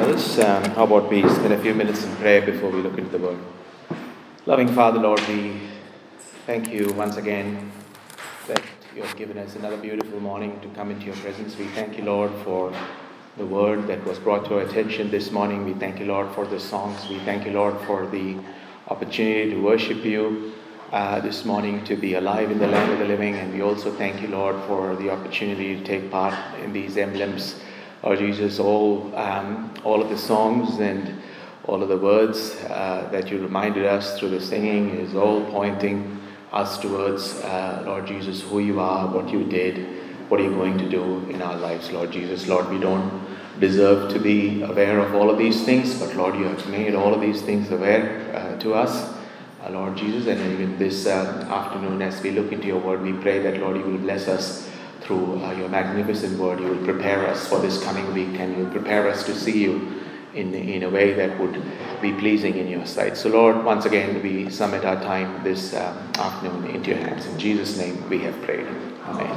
brothers. How about we spend a few minutes in prayer before we look into the Word? Loving Father, Lord, we thank you once again that you have given us another beautiful morning to come into your presence. We thank you, Lord, for the Word that was brought to our attention this morning. We thank you, Lord, for the songs. We thank you, Lord, for the opportunity to worship you this morning, to be alive in the land of the living. And we also thank you, Lord, for the opportunity to take part in these emblems. Lord Jesus, all of the songs and all of the words that you reminded us through the singing is all pointing us towards, Lord Jesus, who you are, what you did, what are you going to do in our lives, Lord Jesus. Lord, we don't deserve to be aware of all of these things, but Lord, you have made all of these things aware to us, Lord Jesus. And even this afternoon, as we look into your word, we pray that, Lord, you will bless us through your magnificent word. You will prepare us for this coming week, and you will prepare us to see you in a way that would be pleasing in your sight. So Lord, once again, we submit our time this afternoon into your hands. In Jesus' name we have prayed. Amen.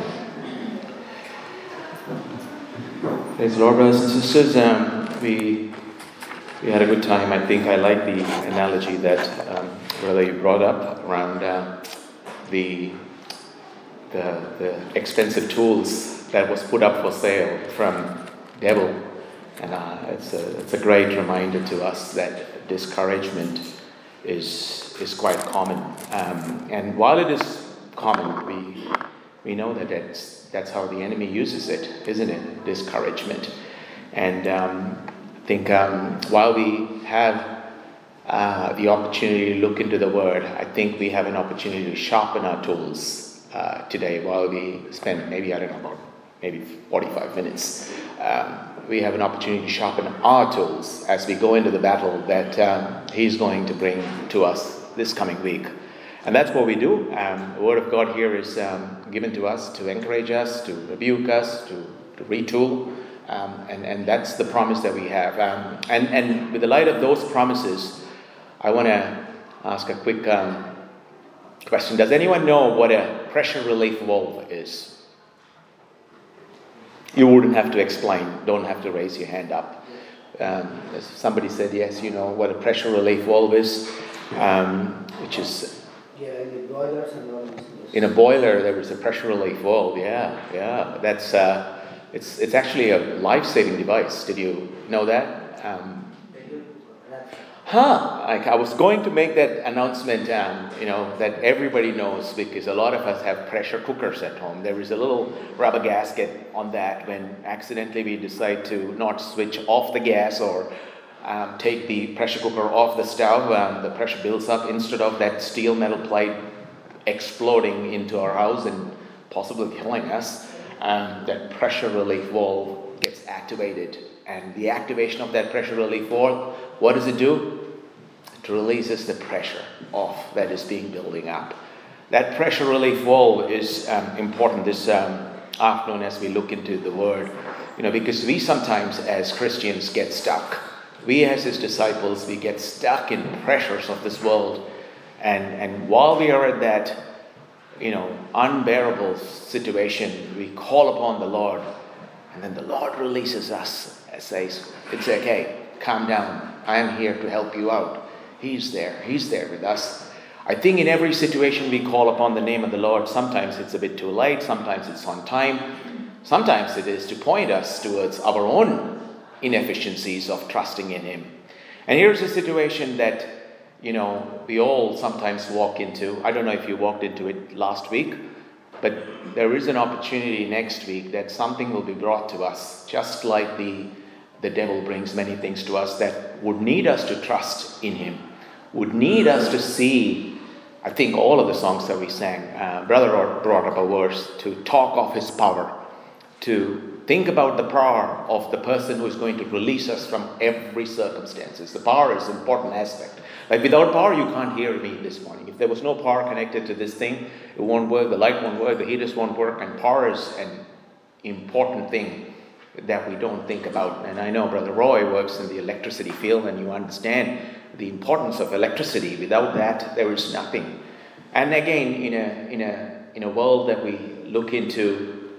Praise the Lord, brothers and sisters. We had a good time. I think I like the analogy that brother you brought up around the expensive tools that was put up for sale from devil. And it's a great reminder to us that discouragement is quite common. And while it is common, we know that that's how the enemy uses it, isn't it? Discouragement. And I think while we have the opportunity to look into the Word, I think we have an opportunity to sharpen our tools today while we spend maybe 45 minutes. We have an opportunity to sharpen our tools as we go into the battle that He's going to bring to us this coming week. And that's what we do. The Word of God here is given to us to encourage us, to rebuke us, to retool. And that's the promise that we have. And with the light of those promises, I want to ask a quick question. Does anyone know what a pressure relief valve is? You wouldn't have to explain. Don't have to raise your hand up. Somebody said, yes, you know what a pressure relief valve is, which is... Yeah, in the boilers and all this. In a boiler, there is a pressure relief valve. Yeah. That's it's actually a life-saving device. Did you know that? I was going to make that announcement, that everybody knows, because a lot of us have pressure cookers at home. There is a little rubber gasket on that when accidentally we decide to not switch off the gas or take the pressure cooker off the stove. The pressure builds up instead of that steel metal plate exploding into our house and possibly killing us. That pressure relief valve gets activated. And the activation of that pressure relief valve, what does it do? It releases the pressure off that is being building up. That pressure relief valve is important this afternoon as we look into the Word. Because we sometimes as Christians get stuck. We as His disciples, we get stuck in pressures of this world. And while we are at that, unbearable situation, we call upon the Lord. And then the Lord releases us and says, it's okay, calm down. I am here to help you out. He's there with us. I think in every situation we call upon the name of the Lord. Sometimes it's a bit too late. Sometimes it's on time. Sometimes it is to point us towards our own inefficiencies of trusting in Him. And here's a situation that, we all sometimes walk into. I don't know if you walked into it last week, but there is an opportunity next week that something will be brought to us, just like the devil brings many things to us that would need us to trust in Him, would need us to see, I think all of the songs that we sang, Brother brought up a verse to talk of His power, to think about the power of the person who is going to release us from every circumstances. The power is an important aspect. Like without power, you can't hear me this morning. If there was no power connected to this thing, it won't work, the light won't work, the heaters won't work, and power is an important thing that we don't think about. And I know Brother Roy works in the electricity field, and you understand the importance of electricity. Without that, there is nothing. And again, in a world that we look into,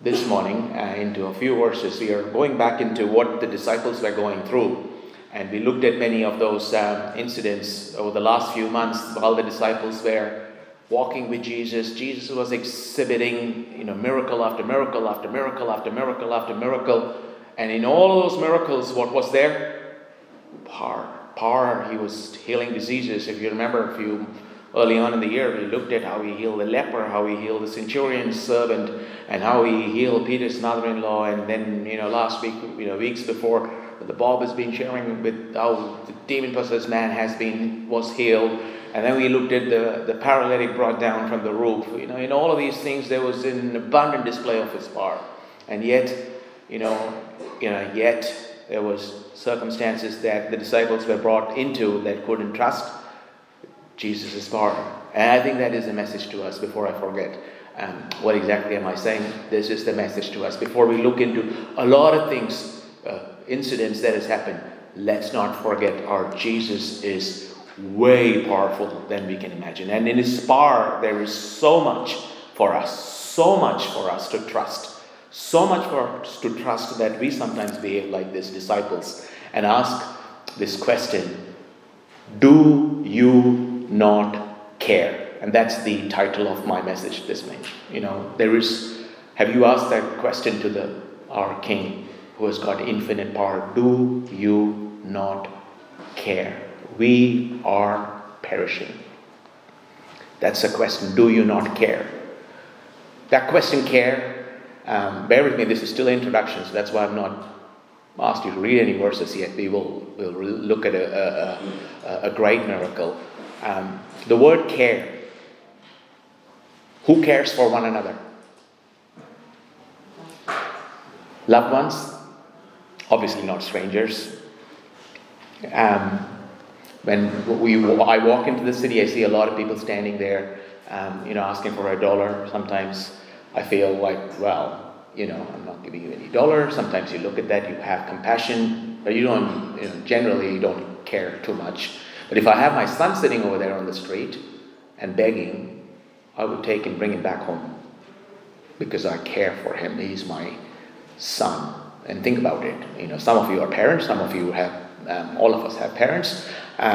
this morning into a few verses. We are going back into what the disciples were going through. And we looked at many of those incidents over the last few months while the disciples were walking with Jesus. Jesus was exhibiting, miracle after miracle after miracle after miracle after miracle. And in all of those miracles, what was there? Power. He was healing diseases. If you remember early on in the year, we looked at how he healed the leper, how he healed the centurion's servant, and how he healed Peter's mother-in-law. And then, last week, weeks before, the Bob has been sharing with how the demon-possessed man was healed. And then we looked at the paralytic brought down from the roof. In all of these things, there was an abundant display of his power. And yet, yet there was circumstances that the disciples were brought into that couldn't trust Jesus' power. And I think that is a message to us. Before I forget, what exactly am I saying? This is the message to us. Before we look into a lot of things, incidents that has happened, let's not forget our Jesus is way powerful than we can imagine. And in his power, there is so much for us to trust. So much for us to trust that we sometimes behave like these disciples and ask this question: do you not care? And that's the title of my message this morning. Have you asked that question to our King who has got infinite power? Do you not care? We are perishing. That's a question. Do you not care? That question, care, bear with me, this is still an introduction, so that's why I've not asked you to read any verses yet. We'll look at a great miracle. The word care. Who cares for one another? Loved ones? Obviously not strangers. When I walk into the city, I see a lot of people standing there, asking for $1. Sometimes I feel like, I'm not giving you any $. Sometimes you look at that, you have compassion, but you don't, generally you don't care too much. But if I have my son sitting over there on the street and begging, I would take and bring him back home because I care for him. He's my son. And think about it. Some of you are parents. Some of you have, all of us have parents.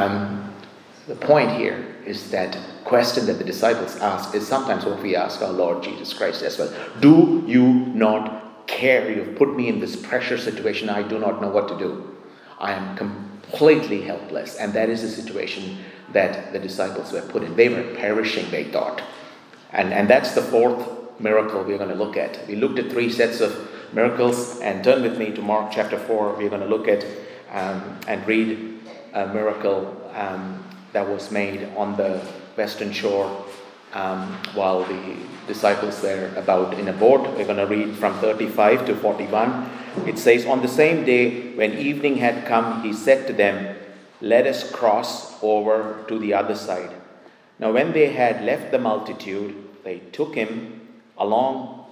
The point here is that question that the disciples ask is sometimes what we ask our Lord Jesus Christ as well. Do you not care? You've put me in this pressure situation. I do not know what to do. I am completely helpless. And that is the situation that the disciples were put in. They were perishing, they thought. And that's the fourth miracle we're going to look at. We looked at 3 sets of miracles, and turn with me to Mark chapter 4. We're going to look at and read a miracle that was made on the western shore while the disciples were about in a boat. We're going to read from 35 to 41. It says, "On the same day when evening had come, he said to them, 'Let us cross over to the other side.' Now when they had left the multitude, they took him along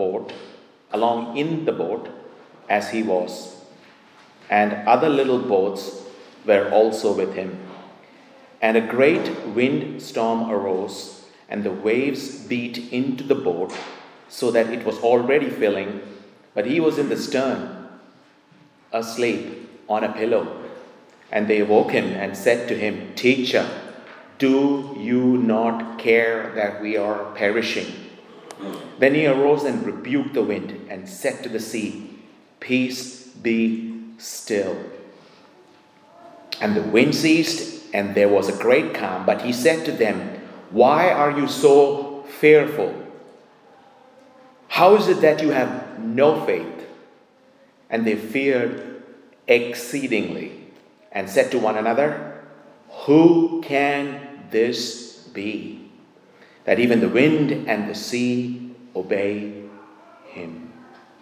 in the boat as he was, and other little boats were also with him. And a great windstorm arose, and the waves beat into the boat, so that it was already filling, but he was in the stern, asleep on a pillow. And they awoke him and said to him, 'Teacher, do you not care that we are perishing?' Then he arose and rebuked the wind and said to the sea, 'Peace, be still.' And the wind ceased, and there was a great calm. But he said to them, 'Why are you so fearful? How is it that you have no faith?' And they feared exceedingly and said to one another, 'Who can this be, that even the wind and the sea obey him?'"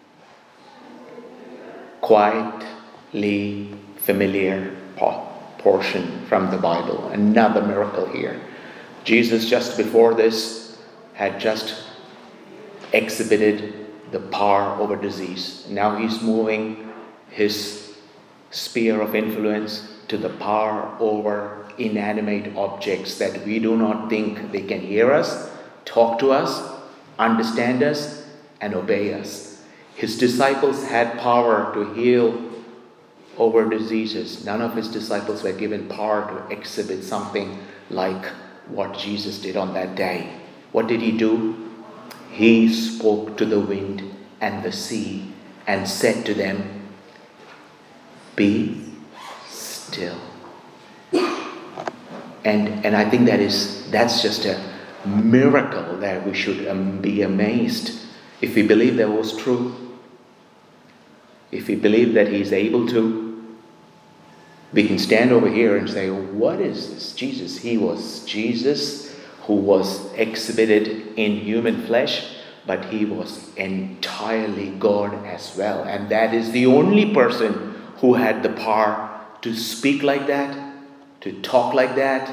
Quietly familiar portion from the Bible. Another miracle here. Jesus, just before this, had just exhibited the power over disease. Now he's moving his sphere of influence to the power over inanimate objects that we do not think they can hear us, talk to us, understand us, and obey us. His disciples had power to heal over diseases. None of his disciples were given power to exhibit something like what Jesus did on that day. What did he do? He spoke to the wind and the sea and said to them, "Be still." And I think that's just a miracle that we should be amazed if we believe that was true. If we believe that he's able to, we can stand over here and say, what is this Jesus? He was Jesus who was exhibited in human flesh, but he was entirely God as well. And that is the only person who had the power to speak like that, to talk like that,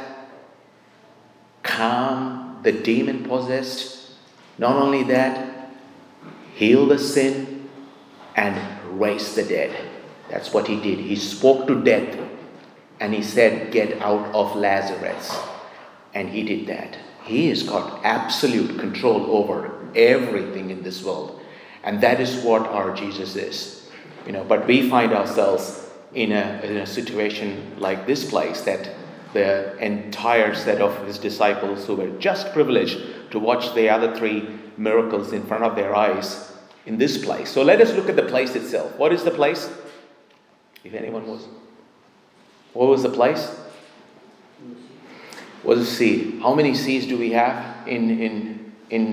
calm the demon possessed. Not only that, heal the sin and raise the dead. That's what he did. He spoke to death and he said, "Get out of Lazarus." And he did that. He has got absolute control over everything in this world. And that is what our Jesus is. But we find ourselves in a situation like this place, that the entire set of his disciples who were just privileged to watch the other three miracles in front of their eyes in this place. So let us look at the place itself. What is the place? If anyone was. What was the place? Was a sea. How many seas do we have in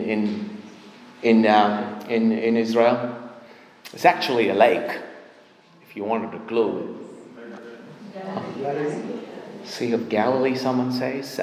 Israel? It's actually a lake. If you wanted a clue. Sea of Galilee, someone says.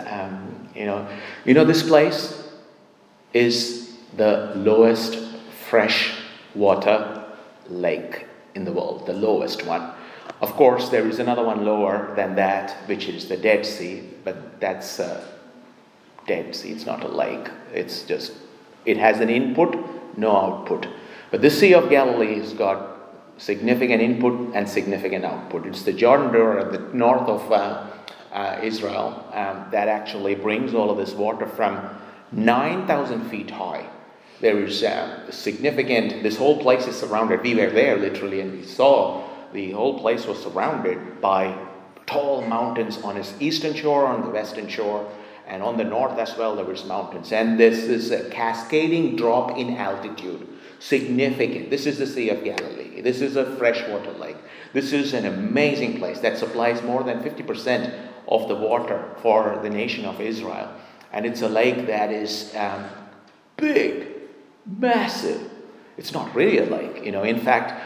This place is the lowest freshwater lake in the world, the lowest one. Of course, there is another one lower than that, which is the Dead Sea, but that's a Dead Sea. It's not a lake. It's just, it has an input, no output. But the Sea of Galilee has got significant input and significant output. It's the Jordan River at the north of Israel that actually brings all of this water from 9,000 feet high. There is significant, this whole place is surrounded. We were there literally and we saw the whole place was surrounded by tall mountains on its eastern shore, on the western shore, and on the north as well there was mountains. And this is a cascading drop in altitude. Significant. This is the Sea of Galilee. This is a freshwater lake. This is an amazing place that supplies more than 50% of the water for the nation of Israel. And it's a lake that is big, massive. It's not really a lake. In fact,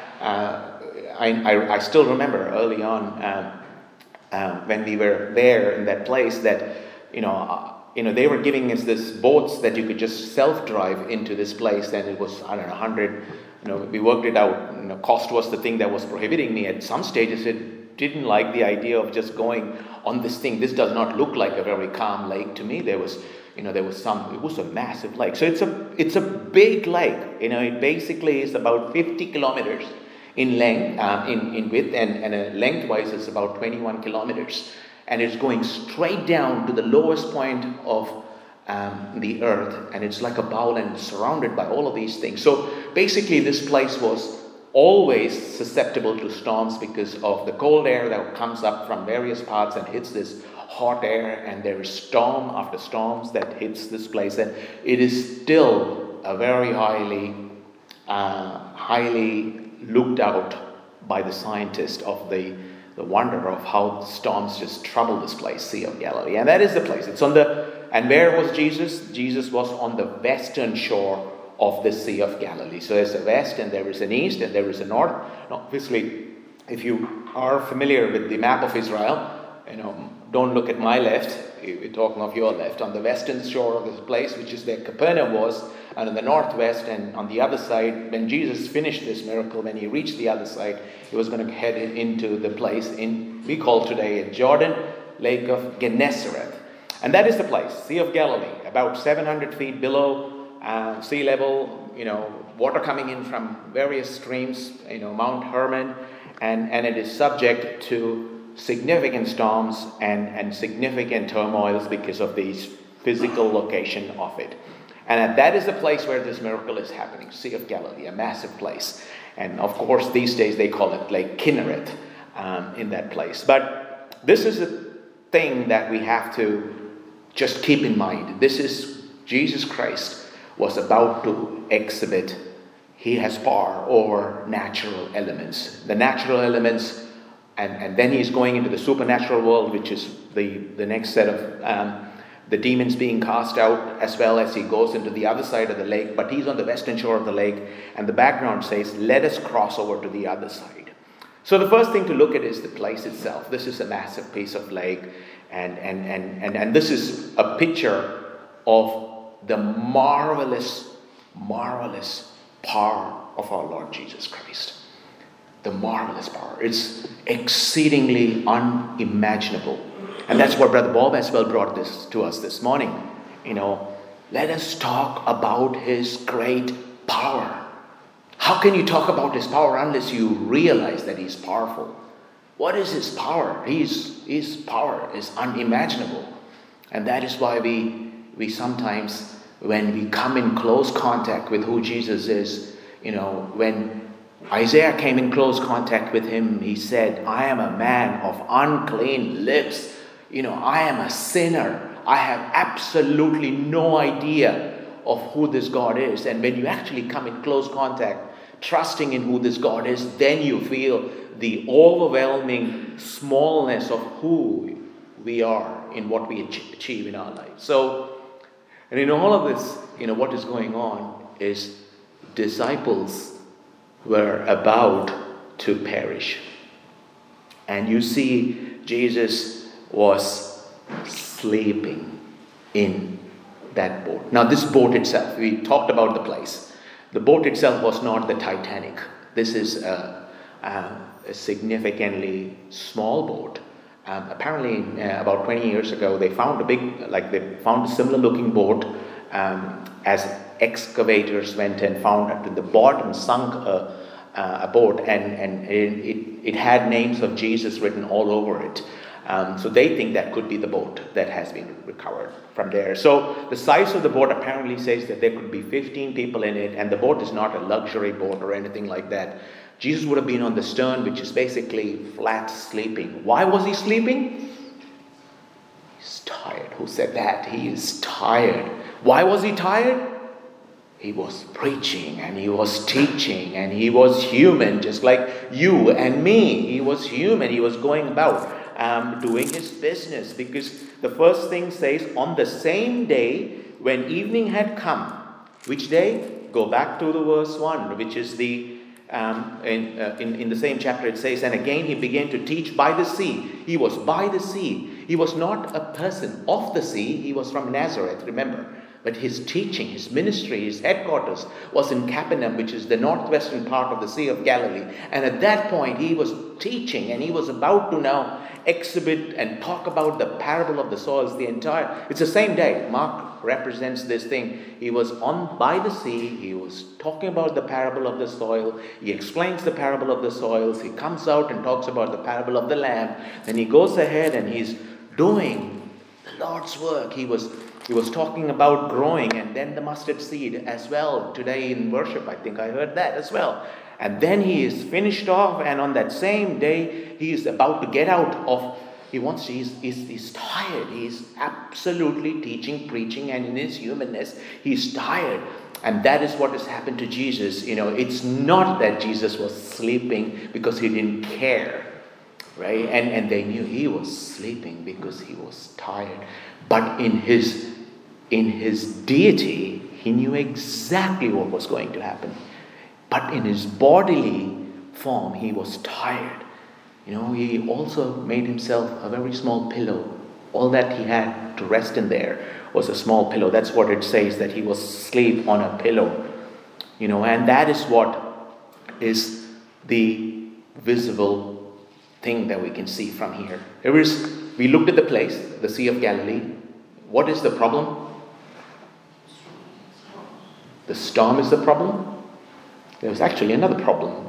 I still remember early on when we were there in that place that, they were giving us this boats that you could just self-drive into this place, and it was, 100, we worked it out. Cost was the thing that was prohibiting me. At some stages, it didn't like the idea of just going on this thing. This does not look like a very calm lake to me. It was a massive lake. So it's a big lake. It basically is about 50 kilometers in length, in width, and lengthwise is about 21 kilometers. And it's going straight down to the lowest point of the earth, and it's like a bowl and surrounded by all of these things. So basically this place was always susceptible to storms because of the cold air that comes up from various parts and hits this hot air, and there is storm after storms that hits this place, and it is still a very highly looked out by the scientists of the wonder of how storms just trouble this place, Sea of Galilee. And that is the place. And where was Jesus? Jesus was on the western shore of the Sea of Galilee. So there's a west and there is an east and there is a north. Now, obviously, if you are familiar with the map of Israel, don't look at my left. We're talking of your left. On the western shore of this place, which is where Capernaum was, and in the northwest, and on the other side, when Jesus finished this miracle, when he reached the other side, he was going to head into the place we call today Jordan, Lake of Gennesaret. And that is the place, Sea of Galilee, about 700 feet below sea level, water coming in from various streams, Mount Hermon, and it is subject to significant storms and significant turmoils because of the physical location of it. And that is the place where this miracle is happening, Sea of Galilee, a massive place. And of course, these days they call it Lake Kinneret in that place. But this is a thing that we have to just keep in mind. This is Jesus Christ was about to exhibit. He has power over natural elements. The natural elements, and then he's going into the supernatural world, which is the next set of the demons being cast out, as well as he goes into the other side of the lake. But he's on the western shore of the lake, and the background says, let us cross over to the other side. So the first thing to look at is the place itself. This is a massive piece of lake, and this is a picture of the marvelous power of our Lord Jesus Christ. The marvelous power. It's exceedingly unimaginable. And that's what Brother Bob as well brought this to us this morning. Let us talk about his great power. How can you talk about his power unless you realize that he's powerful? What is his power? His power is unimaginable. And that is why we sometimes, when we come in close contact with who Jesus is, when Isaiah came in close contact with him, he said, I am a man of unclean lips. I am a sinner. I have absolutely no idea of who this God is. And when you actually come in close contact, trusting in who this God is, then you feel the overwhelming smallness of who we are in what we achieve in our lives. So, and in all of this, what is going on is disciples were about to perish. And you see Jesus was sleeping in that boat. Now this boat itself, we talked about the place. The boat itself was not the Titanic. This is a significantly small boat. Apparently about 20 years ago they found a similar looking boat as excavators went and found at the bottom sunk a boat, and it had names of Jesus written all over it. So they think that could be the boat that has been recovered from there. So the size of the boat apparently says that there could be 15 people in it, and the boat is not a luxury boat or anything like that. Jesus would have been on the stern, which is basically flat sleeping. Why was he sleeping? He's tired. Who said that? He is tired. Why was he tired? He was preaching and he was teaching and he was human, just like you and me. He was human. He was going about doing his business, because the first thing says, on the same day when evening had come. Which day? Go back to the verse 1, which is the in the same chapter it says, and again he began to teach by the sea. He was by the sea. He was not a person of the sea. He was from Nazareth, remember. But his teaching, his ministry, his headquarters was in Capernaum, which is the northwestern part of the Sea of Galilee. And at that point, he was teaching, and he was about to now exhibit and talk about the parable of the soils. It's the same day. Mark represents this thing. He was by the sea. He was talking about the parable of the soil. He explains the parable of the soils. He comes out and talks about the parable of the lamb. Then he goes ahead and he's doing the Lord's work. He was talking about growing, and then the mustard seed as well. Today in worship, I think I heard that as well. And then he is finished off, and on that same day, he is about to get out of, he's tired. He's absolutely teaching, preaching, and in his humanness, he's tired. And that is what has happened to Jesus. It's not that Jesus was sleeping because he didn't care, right? And they knew he was sleeping because he was tired. But in his deity, he knew exactly what was going to happen. But in his bodily form, he was tired. He also made himself a very small pillow. All that he had to rest in there was a small pillow. That's what it says, that he was asleep on a pillow. And that is what is the visible thing that we can see from here. We looked at the place, the Sea of Galilee. What is the problem? The storm is the problem? There's actually another problem.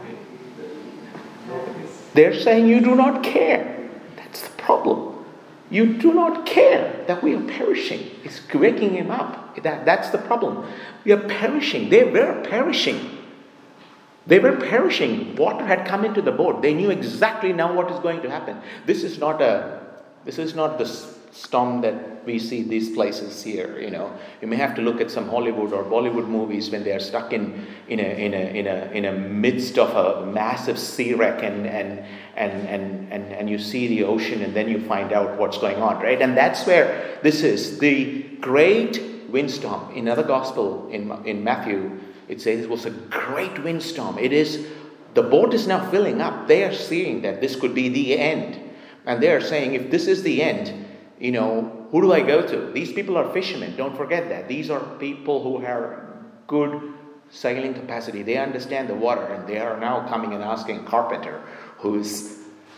They're saying you do not care. That's the problem. You do not care that we are perishing. It's waking him up. That's the problem. We are perishing. They were perishing. They were perishing. Water had come into the boat. They knew exactly now what is going to happen. This is not the storm that we see these places here. You may have to look at some Hollywood or Bollywood movies when they are stuck in a midst of a massive sea wreck and you see the ocean and then you find out what's going on, right? And that's where this is. The great windstorm. In another gospel in Matthew, it says it was a great windstorm. The boat is now filling up. They are seeing that this could be the end. And they are saying, if this is the end, who do I go to? These people are fishermen. Don't forget that. These are people who have good sailing capacity. They understand the water. And they are now coming and asking a carpenter who is,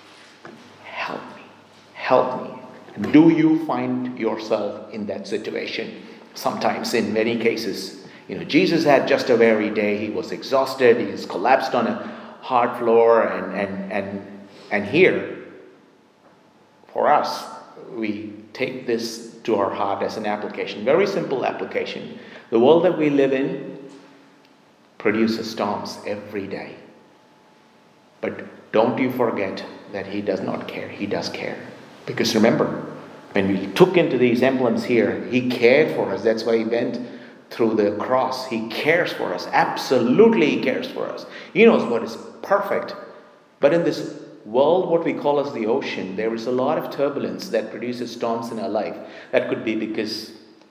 help me. Do you find yourself in that situation? Sometimes, in many cases, Jesus had just a weary day. He was exhausted. He is collapsed on a hard floor. And here, for us, we take this to our heart as an application. Very simple application. The world that we live in produces storms every day. But don't you forget that he does not care. He does care. Because remember, when we took into these emblems here, he cared for us. That's why he went through the cross. He cares for us. Absolutely he cares for us. He knows what is perfect. But in this world, what we call as the ocean, there is a lot of turbulence that produces storms in our life. That could be because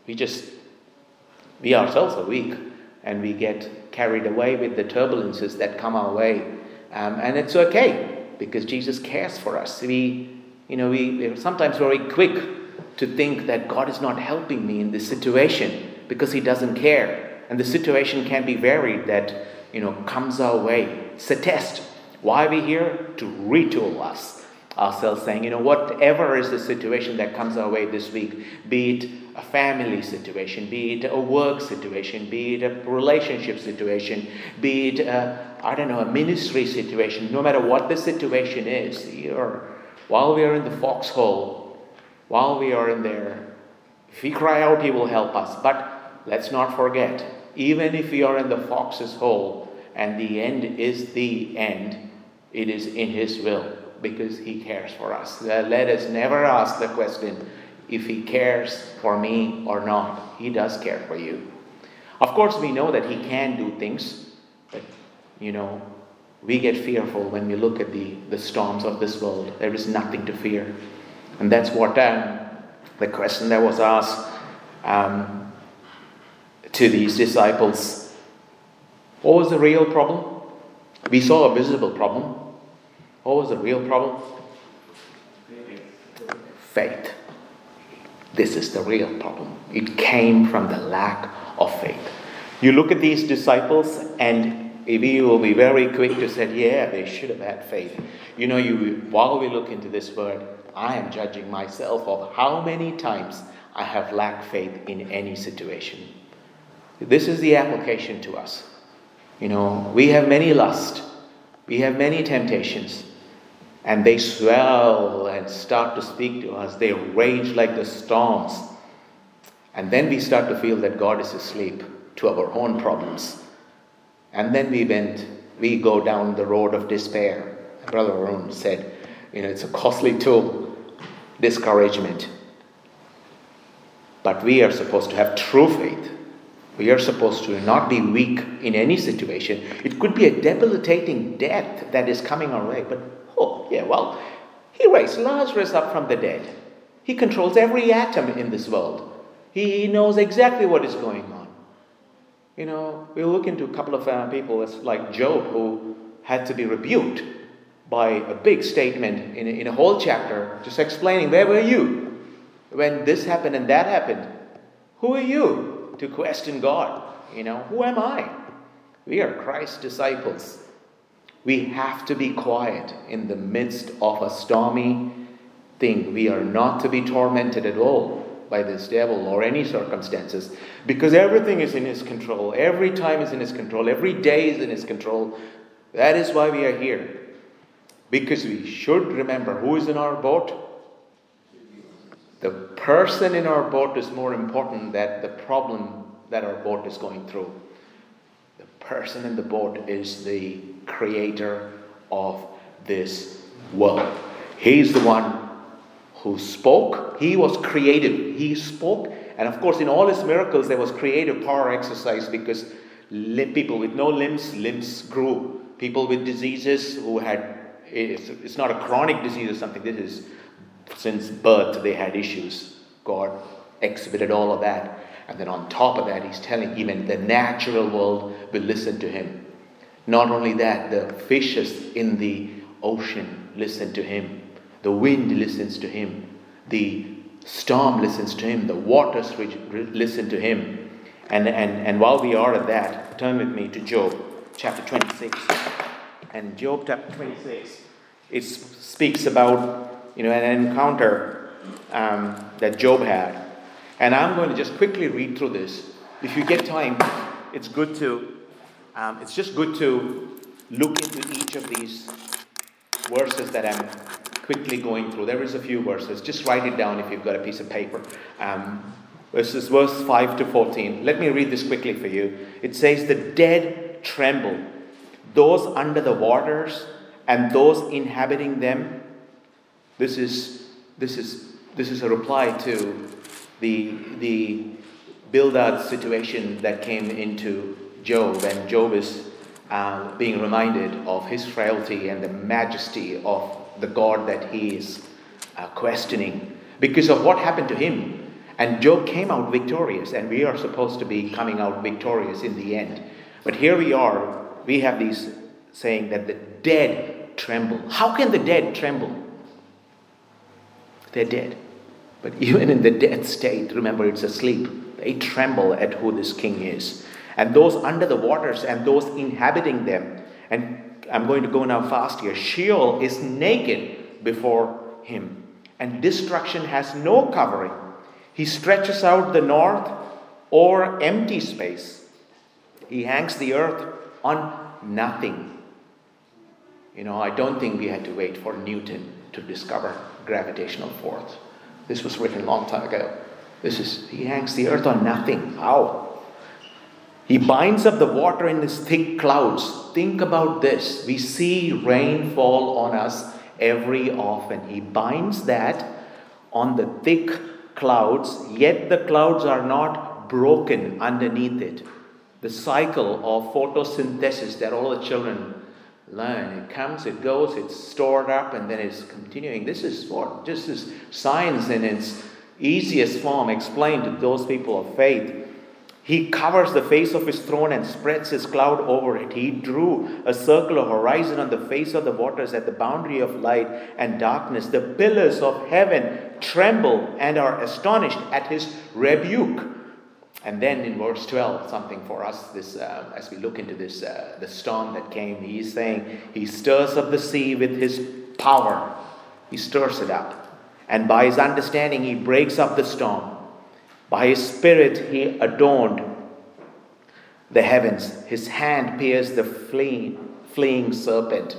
we ourselves are weak and we get carried away with the turbulences that come our way. And it's okay because Jesus cares for us. We're sometimes very quick to think that God is not helping me in this situation because he doesn't care. And the situation can be varied that, comes our way. It's a test. Why are we here? To retool ourselves, saying, whatever is the situation that comes our way this week, be it a family situation, be it a work situation, be it a relationship situation, be it a ministry situation, no matter what the situation is, while we are in the foxhole, while we are in there, if we cry out, he will help us. But let's not forget, even if we are in the fox's hole and the end is the end, it is in his will because he cares for us. Let us never ask the question if he cares for me or not. He does care for you. Of course, we know that he can do things, but we get fearful when we look at the storms of this world. There is nothing to fear. And that's what the question that was asked to these disciples. What was the real problem? We saw a visible problem. What was the real problem? Faith. This is the real problem. It came from the lack of faith. You look at these disciples and we will be very quick to say, yeah, they should have had faith. While we look into this word, I am judging myself of how many times I have lacked faith in any situation. This is the application to us. We have many lusts. We have many temptations. And they swell and start to speak to us. They rage like the storms. And then we start to feel that God is asleep to our own problems. And then we go down the road of despair. Brother Arun said, it's a costly tool, discouragement. But we are supposed to have true faith. We are supposed to not be weak in any situation. It could be a debilitating death that is coming our way. But, he raised Lazarus up from the dead. He controls every atom in this world. He knows exactly what is going on. We'll look into a couple of people like Job, who had to be rebuked by a big statement in a whole chapter, just explaining, where were you when this happened and that happened? Who are you to question God? Who am I? We are Christ's disciples. We have to be quiet in the midst of a stormy thing. We are not to be tormented at all by this devil or any circumstances, because everything is in his control. Every time is in his control. Every day is in his control. That is why we are here. Because we should remember who is in our boat. The person in our boat is more important than the problem that our boat is going through. The person in the boat is the creator of this world. He's the one who spoke. He was creative. He spoke. And of course, in all his miracles, there was creative power exercised, because people with no limbs grew. People with diseases who had, it's not a chronic disease or something. This is, since birth, they had issues. God exhibited all of that. And then on top of that, he's telling even the natural world will listen to him. Not only that, the fishes in the ocean listen to him. The wind listens to him. The storm listens to him. The waters listen to him. And while we are at that, turn with me to Job chapter 26. And Job chapter 26, it speaks about an encounter that Job had. And I'm going to just quickly read through this. If you get time, it's just good to look into each of these verses that I'm quickly going through. There is a few verses. Just write it down if you've got a piece of paper. This is verse 5 to 14. Let me read this quickly for you. It says, "The dead tremble, those under the waters and those inhabiting them." This is a reply to the Bildad situation that came into Job, and Job is being reminded of his frailty and the majesty of the God that he is questioning because of what happened to him. And Job came out victorious, and we are supposed to be coming out victorious in the end. But here we have these saying that the dead tremble. How can the dead tremble? They're dead. But even in the dead state, remember, it's asleep. They tremble at who this king is. And those under the waters and those inhabiting them. And I'm going to go now fast here. Sheol is naked before him, and destruction has no covering. He stretches out the north or empty space. He hangs the earth on nothing. I don't think we had to wait for Newton to discover gravitational force. This was written a long time ago. He hangs the earth on nothing. How? He binds up the water in his thick clouds. Think about this. We see rain fall on us every often. He binds that on the thick clouds, yet the clouds are not broken underneath it. The cycle of photosynthesis that all the children learn. It comes, it goes, it's stored up, and then it's continuing. This is science in its easiest form explained to those people of faith. He covers the face of his throne and spreads his cloud over it. He drew a circular horizon on the face of the waters at the boundary of light and darkness. The pillars of heaven tremble and are astonished at his rebuke. And then in verse 12, something for us, as we look into this, the storm that came, he's saying, he stirs up the sea with his power. He stirs it up. And by his understanding, he breaks up the storm. By his spirit, he adorned the heavens. His hand pierced the fleeing serpent.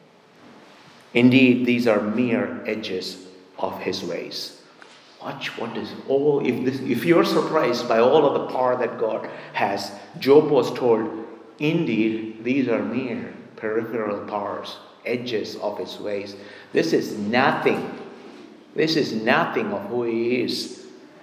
Indeed, these are mere edges of his ways. Watch what is all. If you're surprised by all of the power that God has, Job was told, indeed, these are mere peripheral powers, edges of his ways. This is nothing. This is nothing of who he is.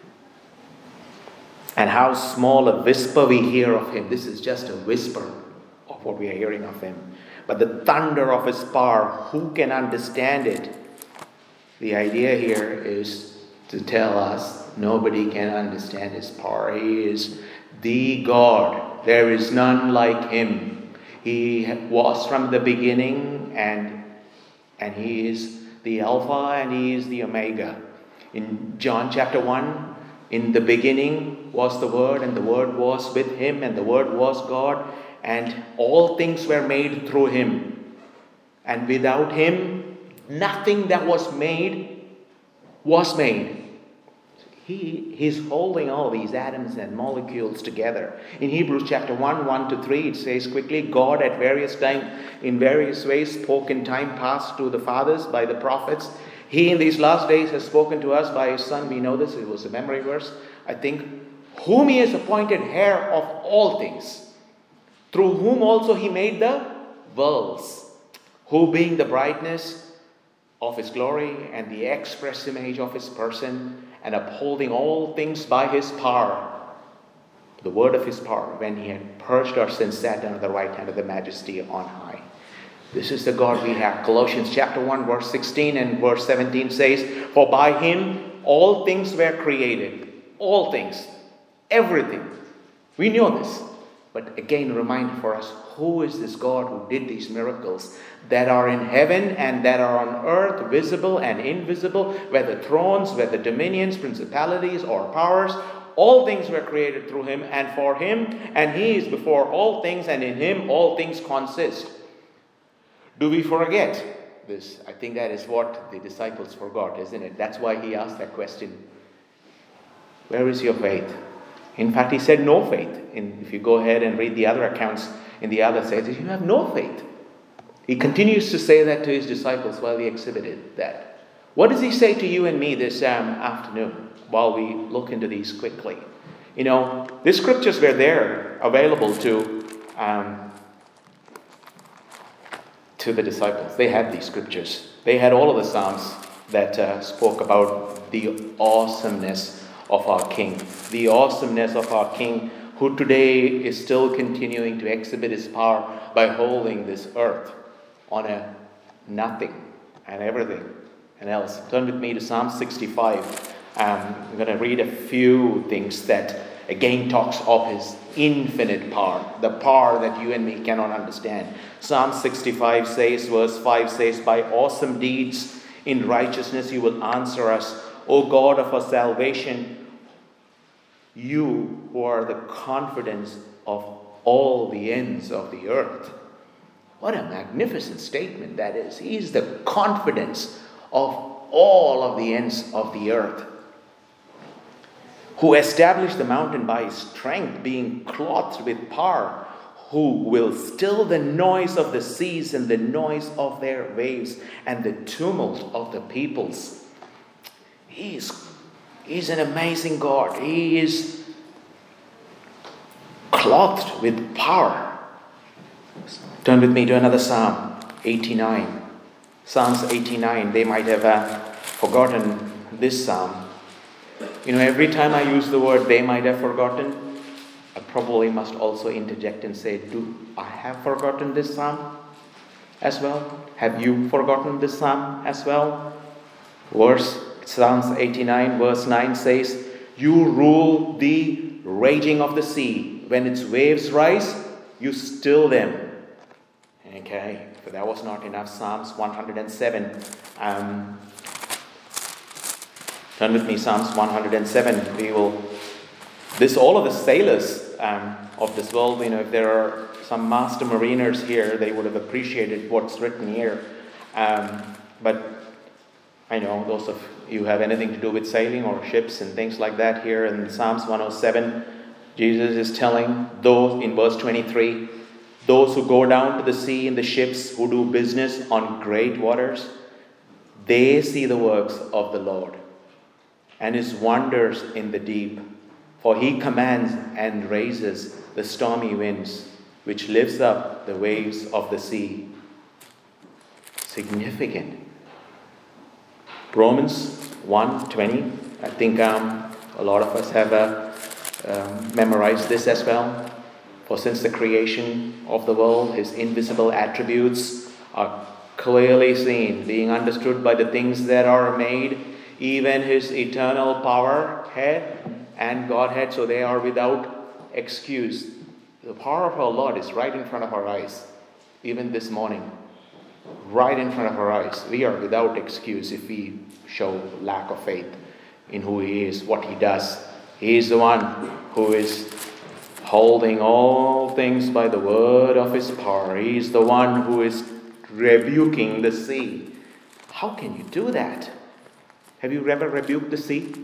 And how small a whisper we hear of him. This is just a whisper of what we are hearing of him. But the thunder of his power, who can understand it? The idea here is to tell us nobody can understand his power. He is the God. There is none like him. He was from the beginning, and he is the Alpha and he is the Omega. In John chapter 1, in the beginning was the Word, and the Word was with him, and the Word was God, and all things were made through him. And without him, nothing that was made was made. He's holding all these atoms and molecules together. In Hebrews chapter 1:1-3, it says quickly, God at various times, in various ways, spoke in time past to the fathers by the prophets. He in these last days has spoken to us by His Son. We know this. It was a memory verse, I think. Whom He has appointed heir of all things, through whom also He made the worlds, who being the brightness of His glory and the express image of His person, and upholding all things by His power, the word of His power, when He had purged our sins, sat down at the right hand of the Majesty on high. This is the God we have. Colossians chapter 1 verse 16 and verse 17 says, for by Him all things were created. All things. Everything. We know this. But again, a reminder for us, who is this God who did these miracles that are in heaven and that are on earth, visible and invisible, whether thrones, whether dominions, principalities, or powers? All things were created through Him and for Him, and He is before all things, and in Him all things consist. Do we forget this? I think that is what the disciples forgot, isn't it? That's why He asked that question. Where is your faith? In fact, He said no faith. If you go ahead and read the other accounts in the other says, you have no faith. He continues to say that to His disciples while He exhibited that. What does He say to you and me this afternoon while we look into these quickly? You know, the scriptures were there available to the disciples. They had these scriptures. They had all of the Psalms that spoke about the awesomeness of our King. The awesomeness of our King, who today is still continuing to exhibit His power by holding this earth on a nothing and everything and else. Turn with me to Psalm 65. I'm going to read a few things that again talks of His infinite power, the power that you and me cannot understand. Psalm 65 says, verse 5 says, by awesome deeds in righteousness You will answer us, O God of our salvation, You who are the confidence of all the ends of the earth. What a magnificent statement that is. He is the confidence of all of the ends of the earth. Who established the mountain by His strength, being clothed with power, who will still the noise of the seas and the noise of their waves and the tumult of the peoples. He's an amazing God. He is clothed with power. Turn with me to another Psalm, 89. Psalms 89. They might have forgotten this Psalm. You know, every time I use the word they might have forgotten, I probably must also interject and say, do I have forgotten this Psalm as well? Have you forgotten this Psalm as well? Psalms 89 verse 9 says, You rule the raging of the sea. When its waves rise, You still them. Okay, but that was not enough. Psalms 107. Turn with me, Psalms 107. All of the sailors of this world, you know, if there are some master mariners here, they would have appreciated what's written here. But I know those of you who have anything to do with sailing or ships and things like that, here in Psalms 107, Jesus is telling those in verse 23, those who go down to the sea in the ships, who do business on great waters, they see the works of the Lord and His wonders in the deep. For He commands and raises the stormy winds, which lifts up the waves of the sea. Significant. Romans 1:20. I think a lot of us have memorized this as well. For since the creation of the world, His invisible attributes are clearly seen, being understood by the things that are made, even His eternal power, head and Godhead, so they are without excuse. The power of our Lord is right in front of our eyes, even this morning. Right in front of our eyes. We are without excuse if we show lack of faith in who He is, what He does. He is the one who is holding all things by the word of His power. He is the one who is rebuking the sea. How can you do that? Have you ever rebuked the sea?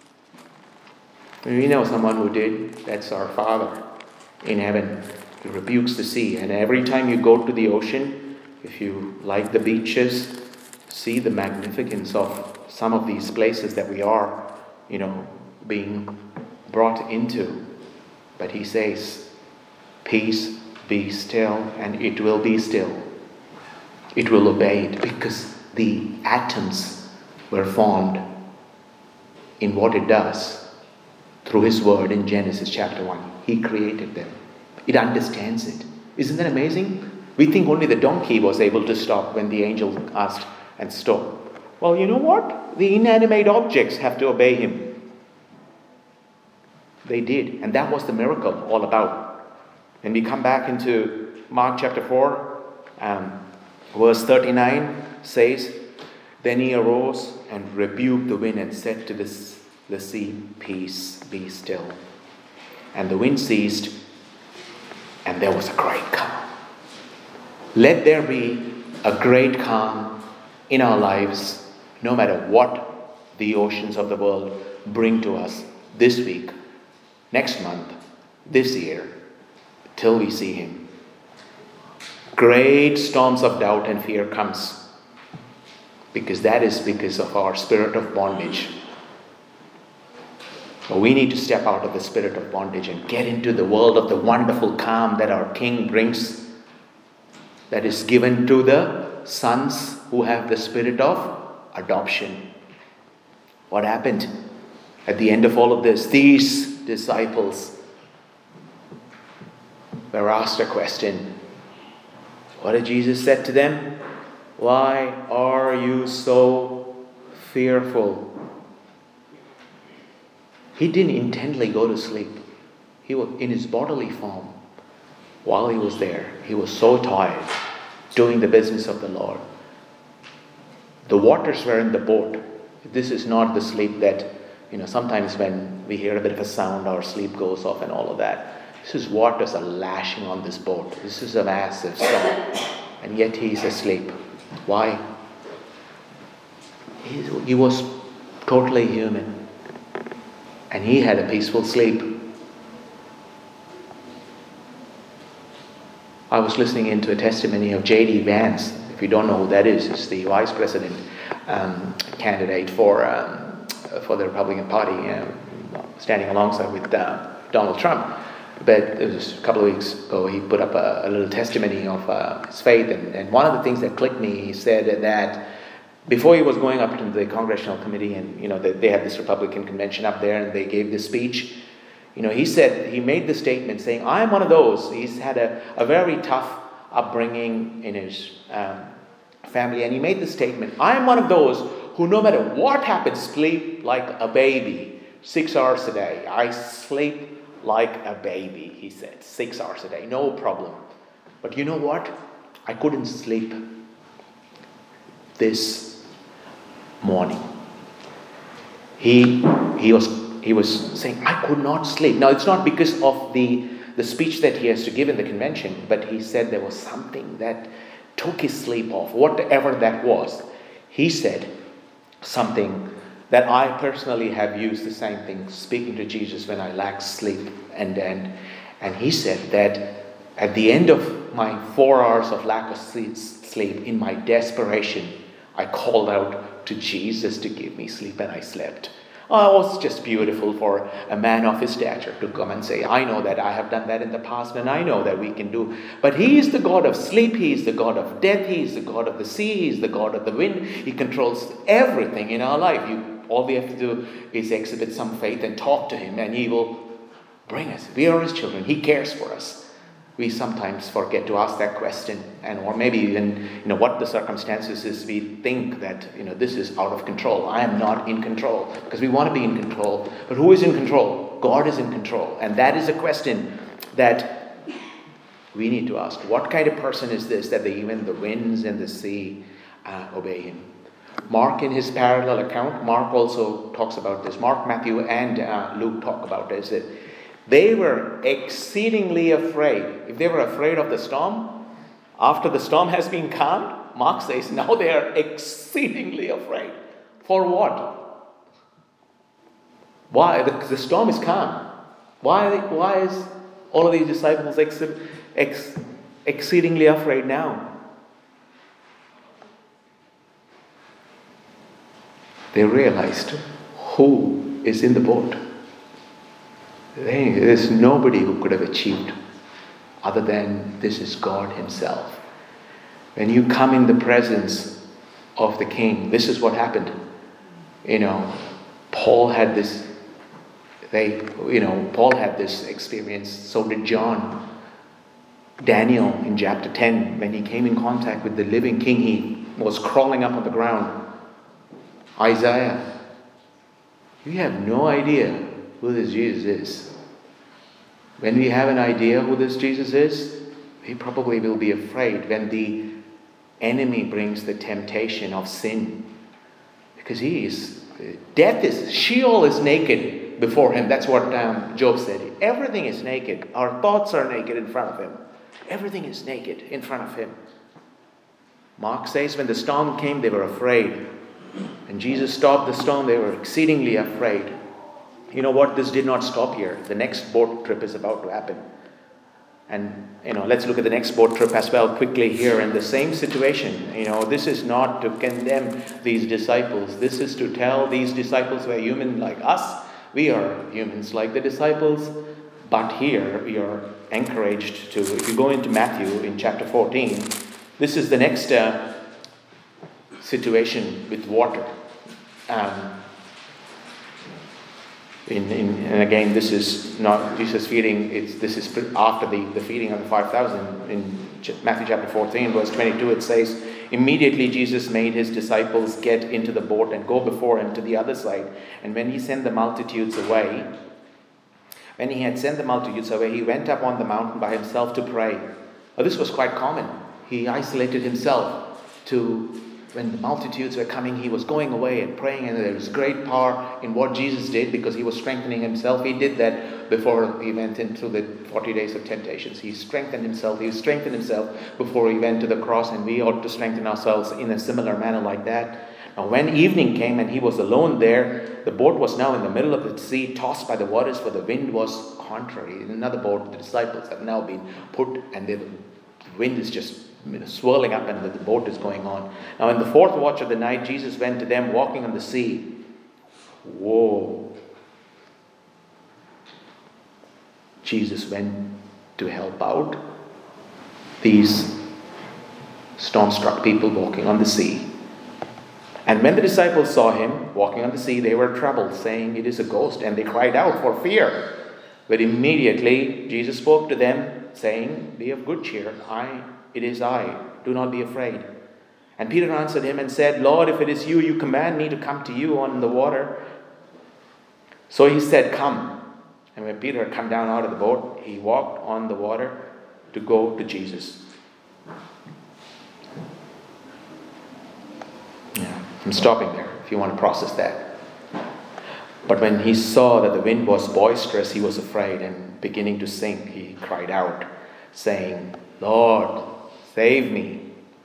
We know someone who did. That's our Father in heaven. He rebukes the sea. And every time you go to the ocean, if you like the beaches, see the magnificence of some of these places that we are, being brought into. But he says, peace, be still, and it will be still. It will obey it, because the atoms were formed in what it does through his word in Genesis chapter 1. He created them. It understands it. Isn't that amazing? We think only the donkey was able to stop when the angel asked and stop. Well, you know what? The inanimate objects have to obey him. They did. And that was the miracle all about. When we come back into Mark chapter 4, verse 39 says, then he arose and rebuked the wind and said to the sea, peace, be still. And the wind ceased, and there was a great calm. Let there be a great calm in our lives, no matter what the oceans of the world bring to us this week, next month, this year, till we see him. Great storms of doubt and fear comes, because that is because of our spirit of bondage. But we need to step out of the spirit of bondage and get into the world of the wonderful calm that our King brings, that is given to the sons who have the spirit of adoption. What happened at the end of all of this? These disciples were asked a question. What did Jesus say to them? Why are you so fearful? He didn't intently go to sleep. He was in his bodily form. While he was there, he was so tired doing the business of the Lord. The waters were in the boat. This is not the sleep that, sometimes when we hear a bit of a sound, our sleep goes off and all of that. This is waters are lashing on this boat. This is a massive storm. And yet he's asleep. Why? He was totally human. And he had a peaceful sleep. I was listening into a testimony of J.D. Vance. If you don't know who that is, it's the vice president candidate for the Republican Party, standing alongside with Donald Trump. But it was a couple of weeks ago, he put up a little testimony of his faith. And one of the things that clicked me, he said that before he was going up to the Congressional Committee, and they had this Republican convention up there, and they gave this speech. He said, he made the statement saying, I am one of those. He's had a very tough upbringing in his family, and he made the statement, I am one of those who, no matter what happens, sleep like a baby, 6 hours a day. I sleep like a baby, he said, 6 hours a day, no problem. But you know what? I couldn't sleep this morning. He was saying, I could not sleep. Now, it's not because of the speech that he has to give in the convention, but he said there was something that took his sleep off, whatever that was. He said something that I personally have used the same thing, speaking to Jesus when I lack sleep. And he said that at the end of my 4 hours of lack of sleep, in my desperation, I called out to Jesus to give me sleep, and I slept. Oh, it was just beautiful for a man of his stature to come and say, I know that I have done that in the past, and I know that we can do. But he is the God of sleep. He is the God of death. He is the God of the sea. He is the God of the wind. He controls everything in our life. All we have to do is exhibit some faith and talk to him, and he will bring us. We are his children. He cares for us. We sometimes forget to ask that question, or maybe even, what the circumstances is, we think that, this is out of control. I am not in control, because we want to be in control. But who is in control? God is in control. And that is a question that we need to ask. What kind of person is this, that even the winds and the sea obey him? Mark, in his parallel account, Mark also talks about this. Mark, Matthew, and Luke talk about this. They were exceedingly afraid. If they were afraid of the storm, after the storm has been calmed, Mark says now they are exceedingly afraid. For what? Why? The storm is calm. Why is all of these disciples exceedingly afraid now? they realized who is in the boat. There's nobody who could have achieved other than this is God himself. When you come in the presence of the King, this is what happened. Paul had this experience. So did John. Daniel in chapter 10, when he came in contact with the living King, he was crawling up on the ground. Isaiah, we have no idea who this Jesus is. When we have an idea who this Jesus is, we probably will be afraid when the enemy brings the temptation of sin. Because Sheol is naked before him. That's what Job said. Everything is naked. Our thoughts are naked in front of him. Everything is naked in front of him. Mark says when the storm came, they were afraid. When Jesus stopped the storm, they were exceedingly afraid. You know what? This did not stop here. The next boat trip is about to happen. And, let's look at the next boat trip as well quickly here. In the same situation, this is not to condemn these disciples. This is to tell these disciples who are human like us. We are humans like the disciples. But here we are encouraged to, if you go into Matthew in chapter 14, this is the next situation with water. And again, this is not Jesus feeding. This is after the feeding of the 5,000. In Matthew chapter 14, verse 22, it says, "Immediately Jesus made his disciples get into the boat and go before him to the other side. And when he had sent the multitudes away, he went up on the mountain by himself to pray." Well, this was quite common. He isolated himself when the multitudes were coming, he was going away and praying, and there was great power in what Jesus did because he was strengthening himself. He did that before he went into the 40 days of temptations. He strengthened himself before he went to the cross, and we ought to strengthen ourselves in a similar manner like that. Now when evening came and he was alone there, the boat was now in the middle of the sea, tossed by the waters, for the wind was contrary. In another boat, the disciples have now been put, and the wind is just swirling up, and the boat is going on. Now in the fourth watch of the night, Jesus went to them walking on the sea. Whoa. Jesus went to help out these storm-struck people walking on the sea. And when the disciples saw him walking on the sea, they were troubled, saying, "It is a ghost," and they cried out for fear. But immediately Jesus spoke to them, saying, "Be of good cheer. It is I. Do not be afraid." And Peter answered him and said, "Lord, if it is you, you command me to come to you on the water." So he said, "Come." And when Peter had come down out of the boat, he walked on the water to go to Jesus. I'm stopping there if you want to process that. But when he saw that the wind was boisterous, he was afraid, and beginning to sink, he cried out, saying, "Lord, save me."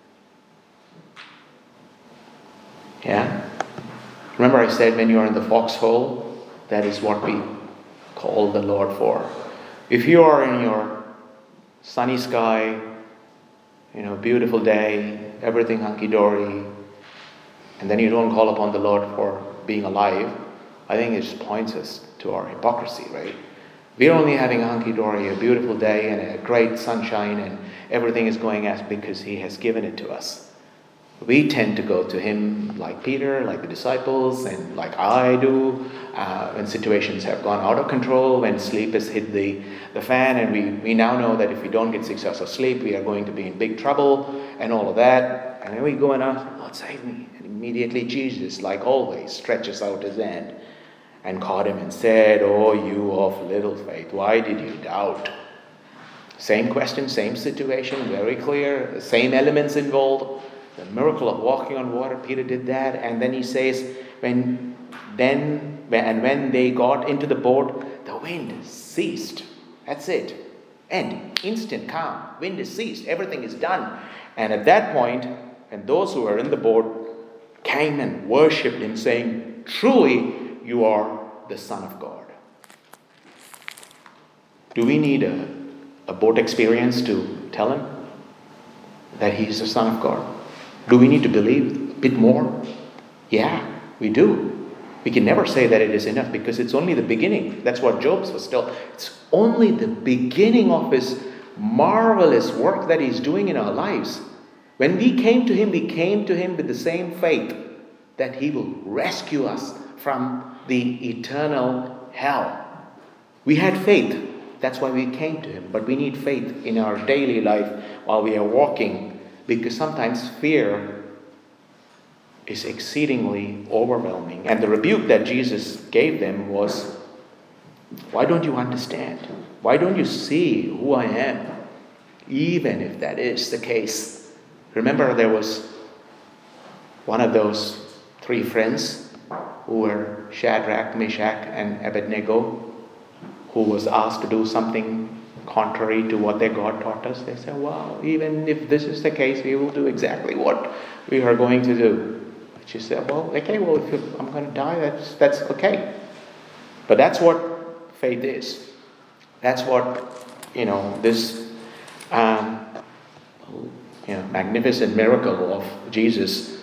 Yeah? Remember I said when you are in the foxhole, that is what we call the Lord for. If you are in your sunny sky, beautiful day, everything hunky-dory, and then you don't call upon the Lord for being alive, I think it just points us to our hypocrisy, right? We're only having a hunky-dory, a beautiful day, and a great sunshine, and everything is going as because he has given it to us. We tend to go to him like Peter, like the disciples, and like I do, when situations have gone out of control, when sleep has hit the fan, and we now know that if we don't get 6 hours of sleep, we are going to be in big trouble, and all of that. And then we go and ask, "Lord, save me." And immediately Jesus, like always, stretches out his hand and caught him and said, "Oh, you of little faith, why did you doubt?" Same question, same situation, very clear, the same elements involved. The miracle of walking on water, Peter did that. And then he says, when they got into the boat, the wind ceased. That's it. End. Instant calm. Wind is ceased. Everything is done. And at that point, and those who were in the boat came and worshipped him, saying, "Truly, you are the Son of God." Do we need a boat experience to tell him that he's the Son of God? Do we need to believe a bit more? Yeah. We do. We can never say that it is enough because it's only the beginning. That's what Job was told. It's only the beginning of his marvelous work that he's doing in our lives. When we came to him with the same faith that he will rescue us from the eternal hell. We had faith. That's why we came to him. But we need faith in our daily life while we are walking, because sometimes fear is exceedingly overwhelming. And the rebuke that Jesus gave them was, why don't you understand? Why don't you see who I am? Even if that is the case. Remember, there was one of those three friends who were Shadrach, Meshach, and Abednego, who was asked to do something contrary to what their God taught us. They said, well, even if this is the case, we will do exactly what we are going to do. But she said, if I'm going to die, that's okay. But that's what faith is. That's what, this magnificent miracle of Jesus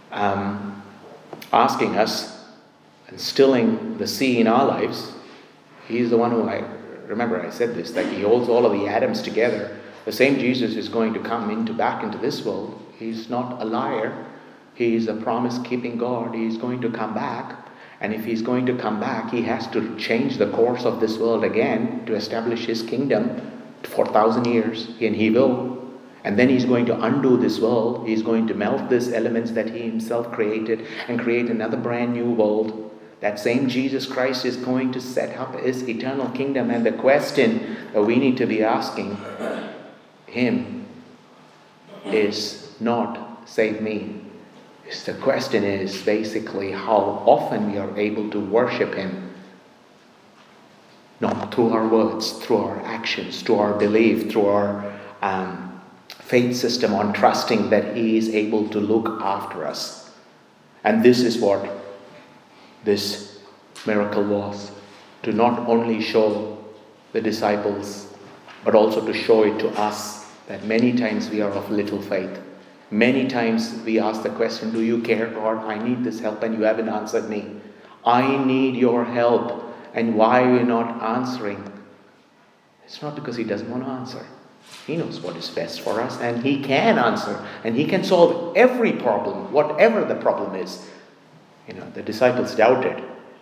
asking us and stilling the sea in our lives. He's the one who, I said this, that he holds all of the atoms together. The same Jesus is going to come back into this world. He's not a liar. He's a promise-keeping God. He's going to come back. And if he's going to come back, he has to change the course of this world again to establish his kingdom for 1,000 years. And he will. And then he's going to undo this world. He's going to melt these elements that he himself created and create another brand new world. That same Jesus Christ is going to set up his eternal kingdom. And the question that we need to be asking him is not save me. The question is basically how often we are able to worship him. Not through our words, through our actions, through our belief, through our faith system on trusting that he is able to look after us. And this is what this miracle was, to not only show the disciples, but also to show it to us that many times we are of little faith. Many times we ask the question, do you care, God? I need this help and you haven't answered me. I need your help. And why are you not answering? It's not because he doesn't want to answer. He knows what is best for us and he can answer and he can solve every problem, whatever the problem is. The disciples doubted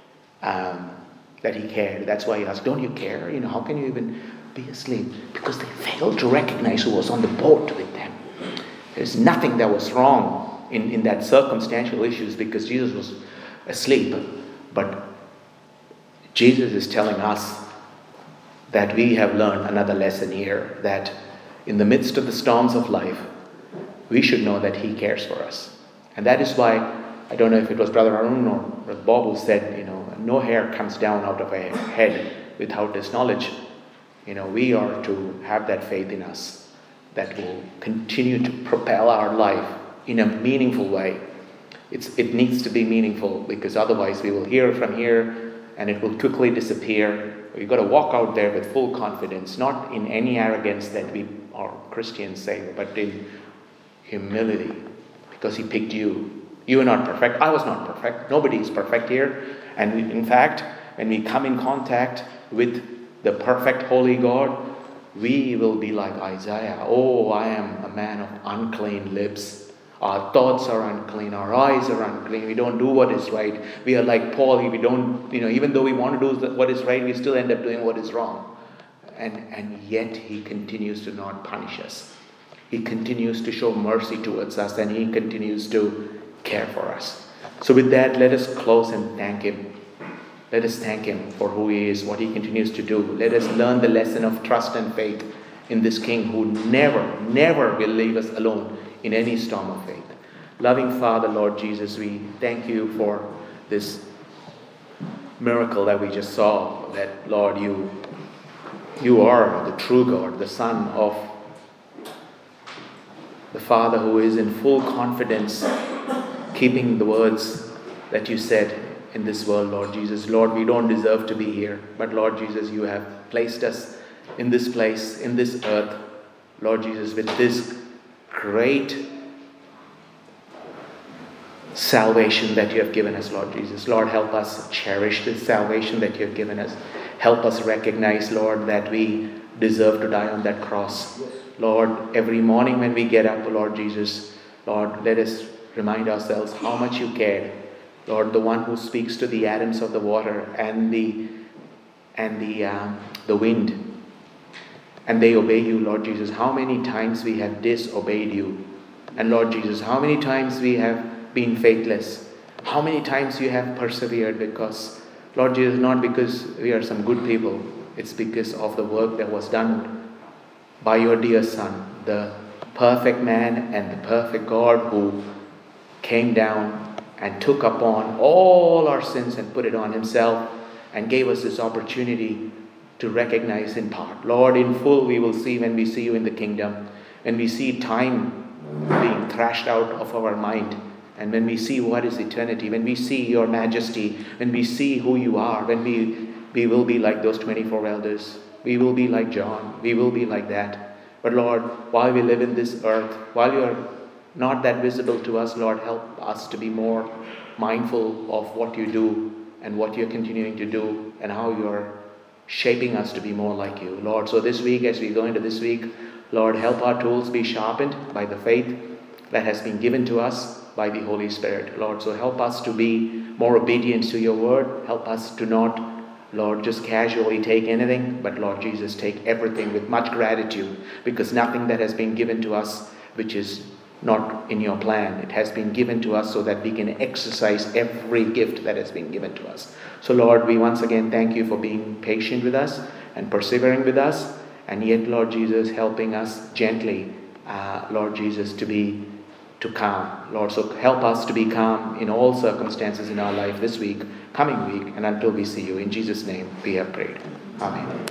that he cared. That's why he asked, don't you care? How can you even be asleep? Because they failed to recognize who was on the boat with them. There's nothing that was wrong in that circumstantial issues because Jesus was asleep. But Jesus is telling us that we have learned another lesson here, that in the midst of the storms of life, we should know that he cares for us. And that is why, I don't know if it was Brother Arun or Brother Bob who said, no hair comes down out of a head without this knowledge. We are to have that faith in us that will continue to propel our life in a meaningful way. It needs to be meaningful because otherwise we will hear from here and it will quickly disappear. We've got to walk out there with full confidence, not in any arrogance that we are Christians say, but in humility, because he picked you. You are not perfect. I was not perfect. Nobody is perfect here. And in fact, when we come in contact with the perfect holy God, we will be like Isaiah. Oh, I am a man of unclean lips. Our thoughts are unclean. Our eyes are unclean. We don't do what is right. We are like Paul. We don't, even though we want to do what is right, we still end up doing what is wrong. And yet he continues to not punish us. He continues to show mercy towards us and he continues to care for us. So with that, let us close and thank him. Let us thank him for who he is, what he continues to do. Let us learn the lesson of trust and faith in this King who never will leave us alone in any storm of faith. Loving Father, Lord Jesus, we thank you for this miracle that we just saw, that, Lord, you are the true God, the Son of the Father who is in full confidence, keeping the words that you said in this world, Lord Jesus. Lord, we don't deserve to be here, but Lord Jesus, you have placed us in this place, in this earth, Lord Jesus, with this great salvation that you have given us, Lord Jesus. Lord, help us cherish this salvation that you have given us. Help us recognize, Lord, that we deserve to die on that cross. Lord, every morning when we get up, Lord Jesus, Lord, let us remind ourselves how much you cared. Lord, the one who speaks to the atoms of the water and the wind, and they obey you, Lord Jesus. How many times we have disobeyed you. And Lord Jesus, how many times we have been faithless. How many times you have persevered because, Lord Jesus, not because we are some good people. It's because of the work that was done by your dear Son, the perfect man and the perfect God who came down and took upon all our sins and put it on himself and gave us this opportunity to recognize in part. Lord, in full we will see when we see you in the kingdom, when we see time being thrashed out of our mind, and when we see what is eternity, when we see your majesty, when we see who you are, when we will be like those 24 elders. We will be like John. We will be like that. But Lord, while we live in this earth, while you are not that visible to us, Lord, help us to be more mindful of what you do and what you're continuing to do and how you're shaping us to be more like you, Lord. So this week, as we go into this week, Lord, help our tools be sharpened by the faith that has been given to us by the Holy Spirit, Lord. So help us to be more obedient to your word. Help us to not, Lord, just casually take anything, but Lord Jesus, take everything with much gratitude, because nothing that has been given to us which is not in your plan. It has been given to us so that we can exercise every gift that has been given to us. So Lord, we once again thank you for being patient with us and persevering with us, and yet, Lord Jesus, helping us gently, Lord Jesus, to calm. Lord, so help us to be calm in all circumstances in our life this week, coming week, and until we see you. In Jesus' name we have prayed. Amen.